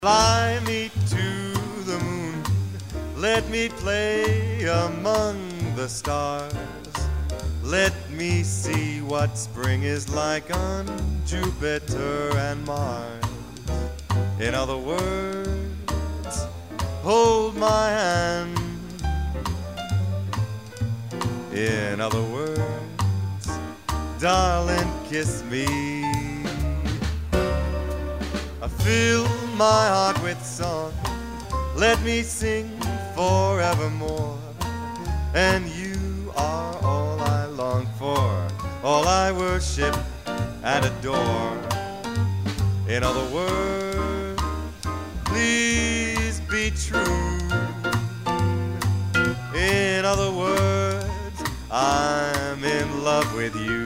Fly me to the moon, let me play among the stars. Let me see what spring is like on Jupiter and Mars. In other words, hold my hand. In other words, darling, kiss me. I fill my heart with song, let me sing forevermore. And you are all I long for, all I worship and adore. In other words, please be true. In other words, I'm in love with you.